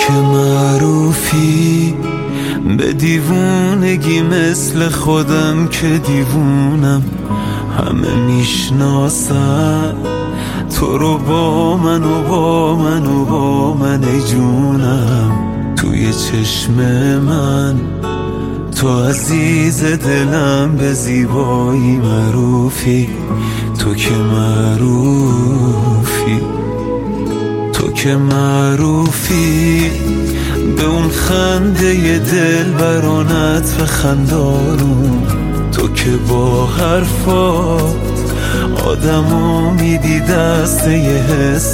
که معروفی به دیوونگی مثل خودم که دیوونم، همه میشناسن تو رو با من و با من و با من ای جونم. توی چشم من تو عزیز دلم به زیبایی معروفی، تو که معروفی، تو که معروفی به اون خنده دلبرانت و خندانون، تو که با حرفات آدمو میدی دسته یه حس